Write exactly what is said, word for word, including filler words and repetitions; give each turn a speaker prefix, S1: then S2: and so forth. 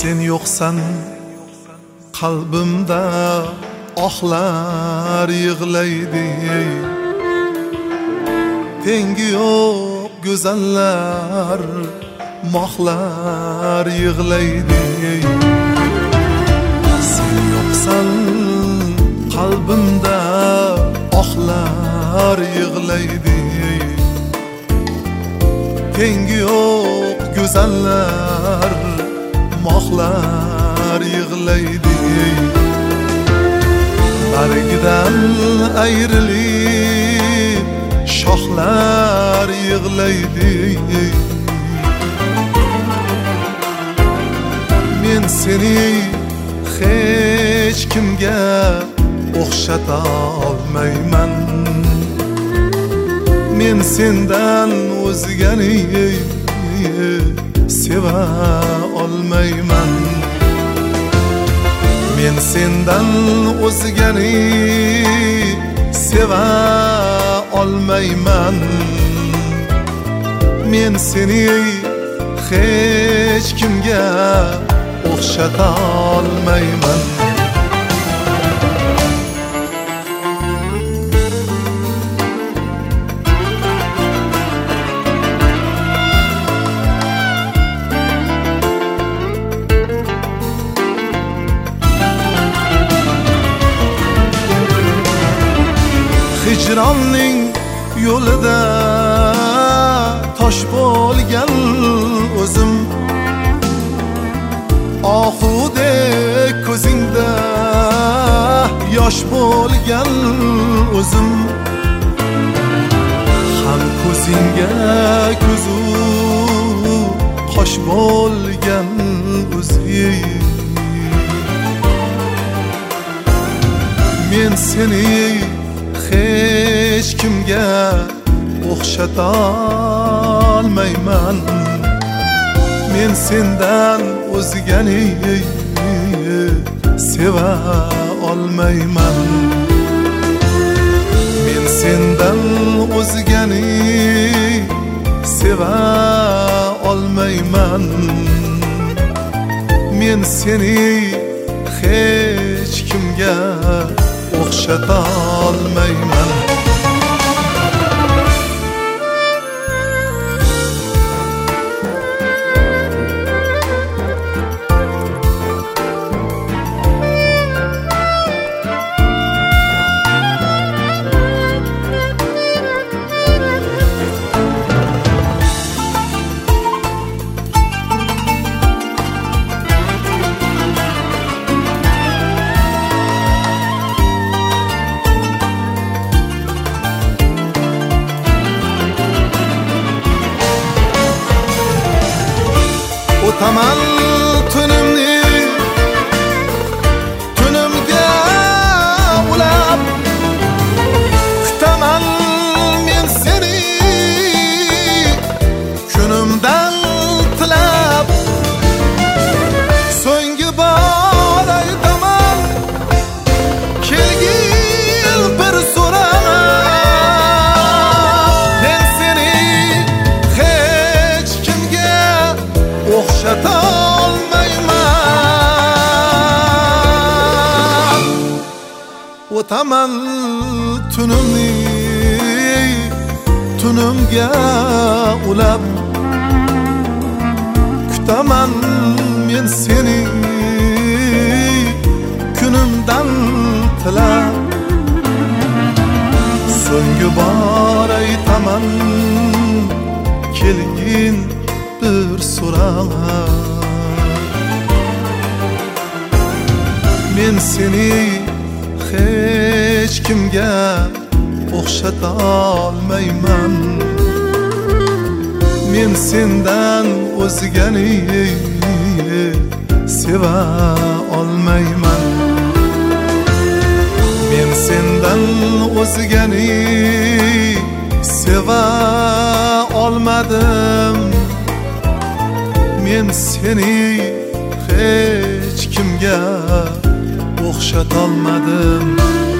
S1: sen yo'qsan qalbimda ohlar yig'laydi. Tengi yo'q go'zallar mohlar yig'laydi. Sen yo'qsan qalbimda ohlar yig'laydi. Tengi yo'q go'zallar mohlar yig'laydi. Bargidan ayrilib shoxlar yig'laydi. Men seni hech kimga o'xshata olmayman. Men sendan o'zgani seva olmayman. Men sendan o'zgani seva olmayman. Men seni hech kimga o'xshata olmayman. Hicronning yo'lida tosh bo'lgan o'zim, oxude ko'zingda yosh bo'lgan o'zim. Ham ko'zingga ko'zu qosh bo'lgan o'zing. Men seni hech kimga o'xshata olmayman. Men sendan o'zgani seva olmayman. Men sendan o'zgani seva olmayman. Men seni hech kimga o'xshata olmayman. O'taman tunimni tunimga ulab, kutaman men seni kunimdan tilab. So'nggi bor aytaman kelgil bir so'raman. Men seni hech kimga o'xshata olmayman. O'taman tunimni tunimga ulab, kutaman men seni kunimdan tilab. So'nggi bor aytaman kelgin bir so'raman. Men seni hech kimga o'xshata olmayman. Men sendan o'zgani seva olmayman. Men sendan o'zgani seva olmadim. Men seni hech kimga o'xshata olmadim.